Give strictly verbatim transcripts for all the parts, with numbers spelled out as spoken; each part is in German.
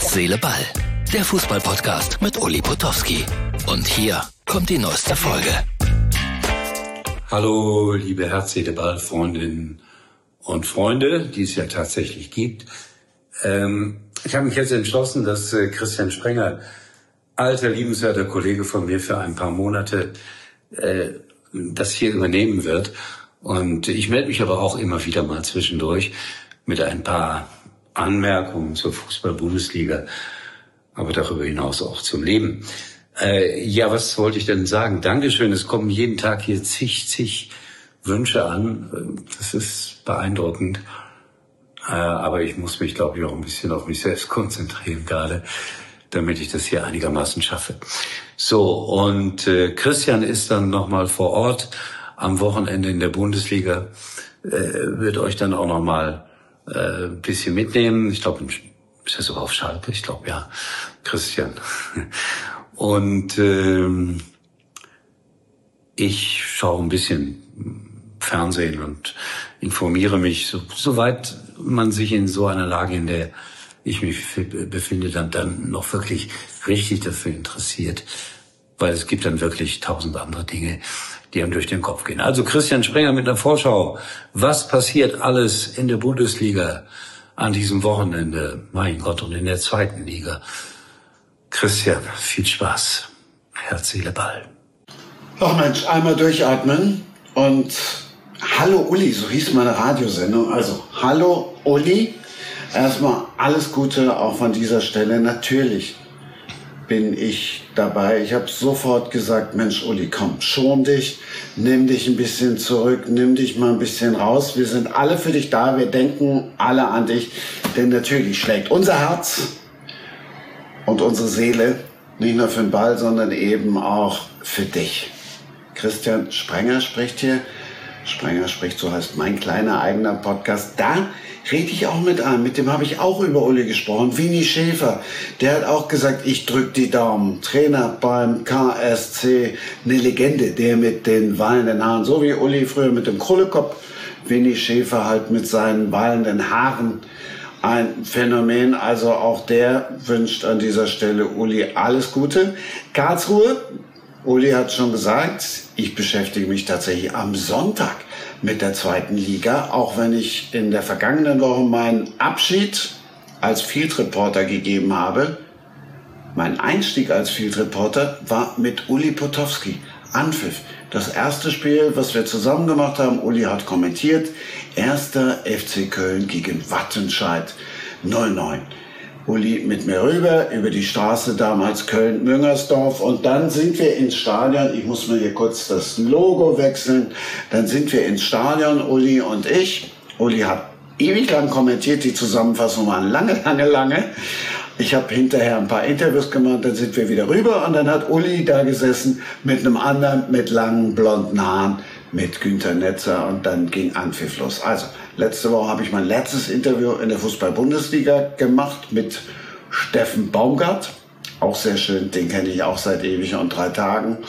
Herz, Seele, Ball. Der Fußball-Podcast mit Uli Potowski. Und hier kommt die neueste Folge. Hallo, liebe Herz, Seele, Ball Freundinnen und Freunde, die es ja tatsächlich gibt. Ähm, ich habe mich jetzt entschlossen, dass äh, Christian Sprenger, alter, liebenswerter Kollege von mir, für ein paar Monate äh, das hier übernehmen wird. Und ich melde mich aber auch immer wieder mal zwischendurch mit ein paar Anmerkungen zur Fußball-Bundesliga, aber darüber hinaus auch zum Leben. Äh, ja, was wollte ich denn sagen? Dankeschön, es kommen jeden Tag hier zig, zig Wünsche an. Das ist beeindruckend. Äh, aber ich muss mich, glaube ich, auch ein bisschen auf mich selbst konzentrieren gerade, damit ich das hier einigermaßen schaffe. So, und äh, Christian ist dann nochmal vor Ort am Wochenende in der Bundesliga, äh, wird euch dann auch nochmal äh, ein bisschen mitnehmen. Ich glaube, ist er sogar auf Schalke? Ich glaube, ja, Christian. Und ähm, ich schaue ein bisschen Fernsehen und informiere mich, so, soweit man sich in so einer Lage, in der ich mich befinde, dann, dann noch wirklich richtig dafür interessiert. Weil es gibt dann wirklich tausend andere Dinge, die einem durch den Kopf gehen. Also Christian Sprenger mit einer Vorschau. Was passiert alles in der Bundesliga an diesem Wochenende? Mein Gott, und in der zweiten Liga. Christian, viel Spaß. Herz, Seele, Ball. Ach Mensch, einmal durchatmen und hallo Uli, so hieß meine Radiosendung. Also hallo Uli, erstmal alles Gute auch von dieser Stelle. Natürlich bin ich dabei. Ich habe sofort gesagt, Mensch Uli, komm, schon dich, nimm dich ein bisschen zurück, nimm dich mal ein bisschen raus. Wir sind alle für dich da, wir denken alle an dich, denn natürlich schlägt unser Herz und unsere Seele nicht nur für den Ball, sondern eben auch für dich. Christian Sprenger spricht hier. Sprenger spricht, so heißt mein kleiner eigener Podcast. Da rede ich auch mit einem, mit dem habe ich auch über Uli gesprochen. Winnie Schäfer, der hat auch gesagt, ich drück die Daumen. Trainer beim K S C, eine Legende, der mit den wallenden Haaren, so wie Uli früher mit dem Krullekopf. Winnie Schäfer halt mit seinen wallenden Haaren. Ein Phänomen, also auch der wünscht an dieser Stelle Uli alles Gute. Karlsruhe, Uli hat schon gesagt, ich beschäftige mich tatsächlich am Sonntag mit der zweiten Liga, auch wenn ich in der vergangenen Woche meinen Abschied als Field Reporter gegeben habe. Mein Einstieg als Field Reporter war mit Uli Potowski. Anpfiff. Das erste Spiel, was wir zusammen gemacht haben, Uli hat kommentiert, erster F C Köln gegen Wattenscheid null neun. Uli mit mir rüber, über die Straße, damals Köln-Müngersdorf, und dann sind wir ins Stadion. Ich muss mir hier kurz das Logo wechseln. Dann sind wir ins Stadion, Uli und ich. Uli hat ewig lang kommentiert, die Zusammenfassung waren lange, lange, lange. Ich habe hinterher ein paar Interviews gemacht, dann sind wir wieder rüber und dann hat Uli da gesessen mit einem anderen, mit langen blonden Haaren, mit Günter Netzer, und dann ging Anpfiff los. Also, letzte Woche habe ich mein letztes Interview in der Fußball-Bundesliga gemacht mit Steffen Baumgart. Auch sehr schön, den kenne ich auch seit ewig und drei Tagen.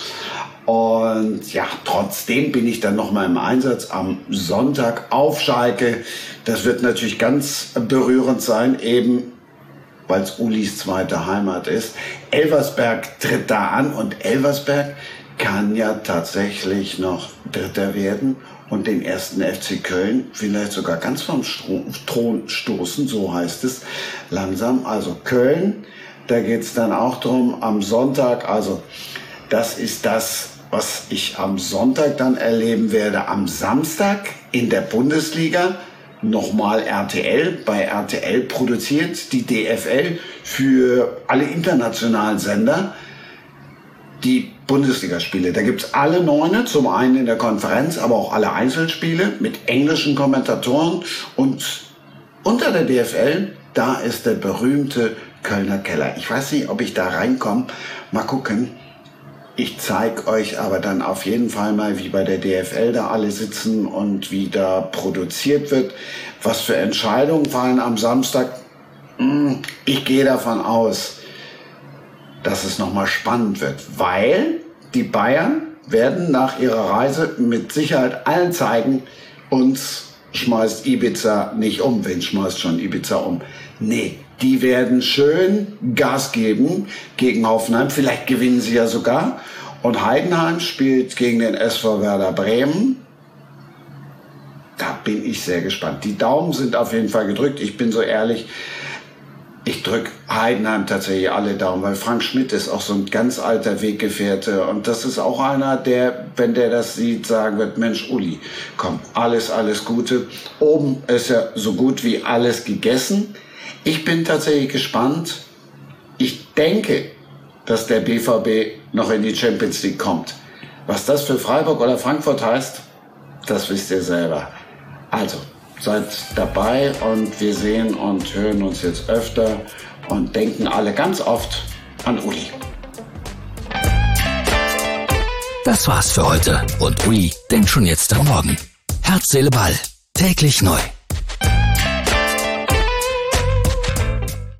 Und ja, trotzdem bin ich dann noch mal im Einsatz am Sonntag auf Schalke. Das wird natürlich ganz berührend sein, eben weil es Ulis zweite Heimat ist. Elversberg tritt da an und Elversberg kann ja tatsächlich noch Dritter werden und den ersten F C Köln vielleicht sogar ganz vom Thron stoßen, so heißt es langsam. Also Köln, da geht es dann auch drum am Sonntag. Also das ist das, was ich am Sonntag dann erleben werde. Am Samstag in der Bundesliga nochmal R T L, bei R T L produziert die D F L für alle internationalen Sender die Bundesligaspiele. Da gibt's alle neune, zum einen in der Konferenz, aber auch alle Einzelspiele mit englischen Kommentatoren. Und unter der D F L, da ist der berühmte Kölner Keller. Ich weiß nicht, ob ich da reinkomme. Mal gucken. Ich zeige euch aber dann auf jeden Fall mal, wie bei der D F L da alle sitzen und wie da produziert wird. Was für Entscheidungen fallen am Samstag. Ich gehe davon aus, dass es nochmal spannend wird, weil die Bayern werden nach ihrer Reise mit Sicherheit allen zeigen, uns schmeißt Ibiza nicht um. Wen schmeißt schon Ibiza um? Nee, die werden schön Gas geben gegen Hoffenheim. Vielleicht gewinnen sie ja sogar. Und Heidenheim spielt gegen den S V Werder Bremen. Da bin ich sehr gespannt. Die Daumen sind auf jeden Fall gedrückt. Ich bin so ehrlich, ich drücke Heidenheim tatsächlich alle Daumen, weil Frank Schmidt ist auch so ein ganz alter Weggefährte. Und das ist auch einer, der, wenn der das sieht, sagen wird, Mensch, Uli, komm, alles, alles Gute. Oben ist ja so gut wie alles gegessen. Ich bin tatsächlich gespannt. Ich denke, dass der B V B noch in die Champions League kommt. Was das für Freiburg oder Frankfurt heißt, das wisst ihr selber. Also, seid dabei und wir sehen und hören uns jetzt öfter und denken alle ganz oft an Uli. Das war's für heute und Uli denkt schon jetzt am Morgen. Herz, Seele, Ball. Täglich neu.